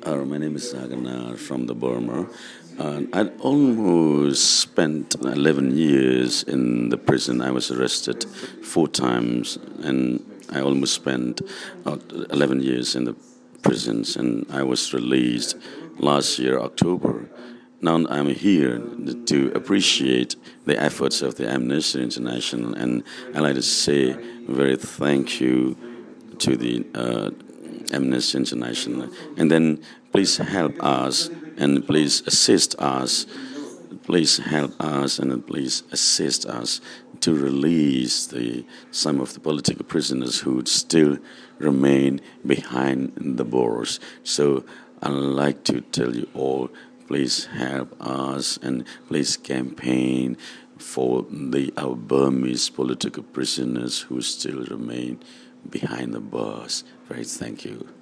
My name is Sagana from the Burma. I'd almost spent 11 years in the prison. I was arrested 4 times, and I almost spent 11 years in the prisons, and I was released last year, October. Now I'm here to appreciate the efforts of the Amnesty International, and I'd like to say very thank you to the Amnesty International. And then please help us and please assist us. Please help us and please assist us to release some of the political prisoners who still remain behind the bars. So I'd like to tell you all, please help us and please campaign for our Burmese political prisoners who still remain behind the bars. Right, thank you.